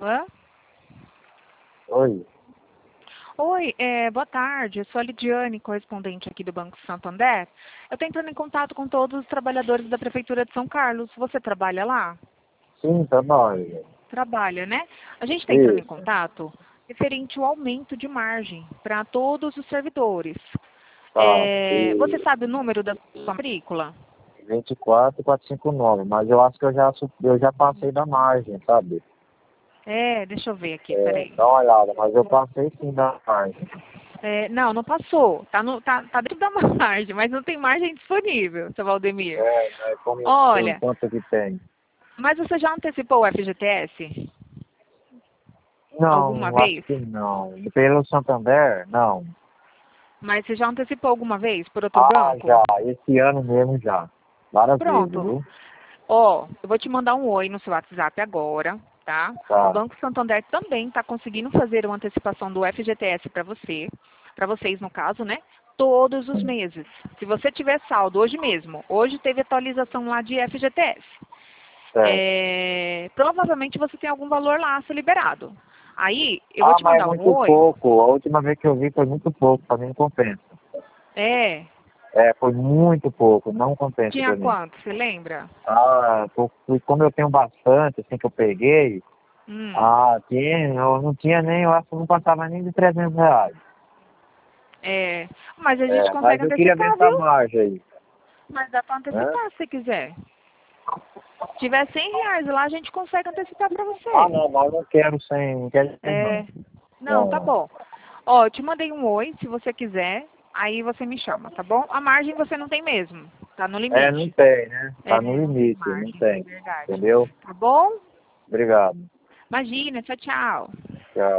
Hã? Oi. Oi, boa tarde. Eu sou a Lidiane, correspondente aqui do Banco Santander. Eu estou entrando em contato com todos os trabalhadores da Prefeitura de São Carlos. Você trabalha lá? Sim, trabalho. Trabalha, né? A gente está entrando em Isso. contato referente ao aumento de margem para todos os servidores. Tá. Você E sabe o número da sua matrícula? 24459, mas eu acho que eu já passei da margem, sabe? Deixa eu ver aqui, peraí. Dá uma olhada, mas eu passei sim da margem. Não, não passou. Tá dentro da margem, mas não tem margem disponível, seu Valdemir. Mas como tem, Olha, quanto que tem? mas você já antecipou o FGTS? Alguma Não, acho vez? que não. Pelo Santander, não. Mas você já antecipou alguma vez por outro Ah, banco? já. Esse ano mesmo já. Várias vezes, Pronto. viu? Ó, eu vou te mandar um oi no seu WhatsApp agora, tá? O Tá. Banco Santander também está conseguindo fazer uma antecipação do FGTS para vocês no caso, né? Todos os Sim. meses. Se você tiver saldo hoje mesmo, hoje teve atualização lá de FGTS. Certo. Provavelmente você tem algum valor lá a ser liberado. Aí, eu vou Ah, te mas é mandar um muito oi. pouco. A última vez que eu vi foi muito pouco, pra mim não compensa. É, Foi muito pouco, não compensa tinha pra mim. quanto? Você lembra? Como eu tenho bastante, assim, que eu peguei, Hum, eu não tinha nem, eu acho que não passava nem de R$ 300. é, mas a gente Mas consegue eu queria ver antecipar, essa viu? margem aí, Mas dá para né? antecipar se você quiser. Se tiver R$ 100 lá, a gente consegue antecipar para Ah, você. não, mas eu não quero sem, não quero sem não. É, não, tá Não, bom. Ó, eu te mandei um oi, se você quiser, aí você me chama, tá bom? A margem você não tem mesmo, tá no não limite. tem, né? Tá no Não tem limite, não margem, tem. verdade. Entendeu? Tá bom? Obrigado. Imagina, tchau, tchau.